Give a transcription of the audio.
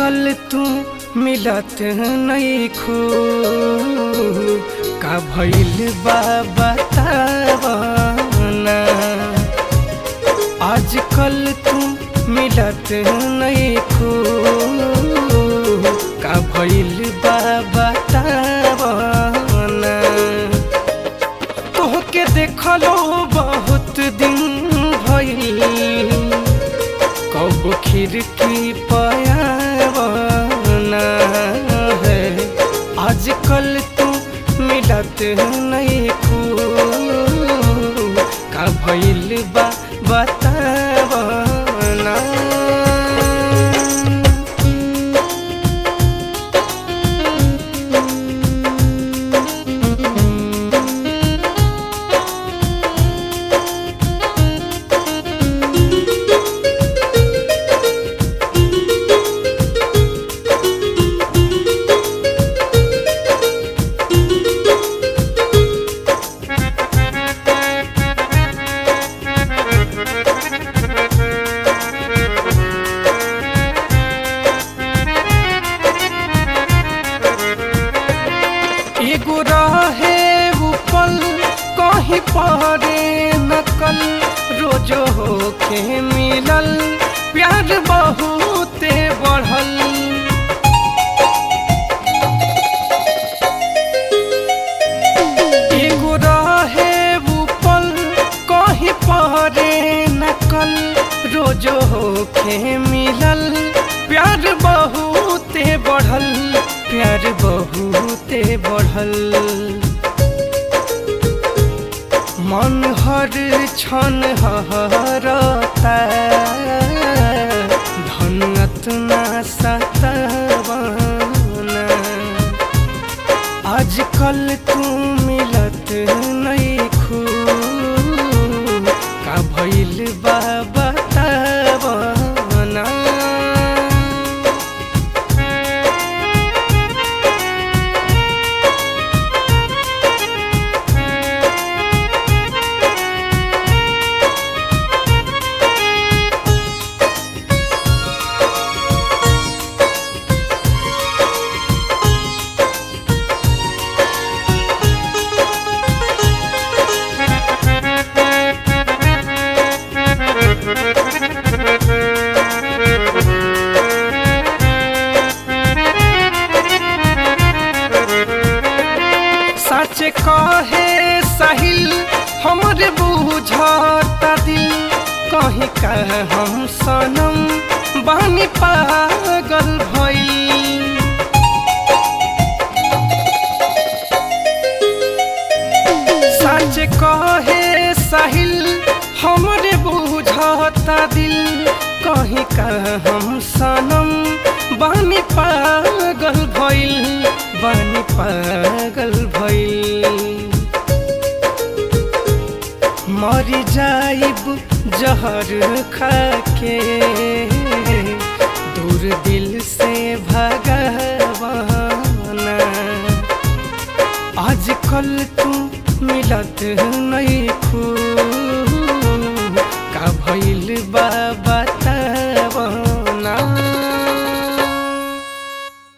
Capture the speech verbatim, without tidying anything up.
आजकल तू मिलत नहीं खू का भइल बा बतावना। आजकल तू मिलत नहीं खू का भइल बा बतावना। तोहके देखलो बहुत दिन भइल कब खिड़की पायावना है। आजकल तू मिलत नहीं खू का भइल बा बतावना। एगो रहे वो पल कहीं पड़े नकल रोजो होके मिलल प्यार बहुते बढ़ल। एगो रहे वो पल कहीं पड़े नकल रोजो होके मिलल प्यार बहुते बढ़ल प्यार बहुते बढ़ल। मन हर क्षण हरता धनत ना सतावना। आजकल तू मिलत नहीं खू का भइल बा बतावना। सच कहे साहिल हमरे बुझता दिल कहीं का हम सनम बानी पागल भइल। सच कहे साहिल हमरे बुझता दिल कहीं का हम सनम बानी पागल भइल बानी पागल भइल। मरी जाइब जहर खाके दूर दिल से भगवाना। आजकल तू मिलत नहीं खू का भइल बा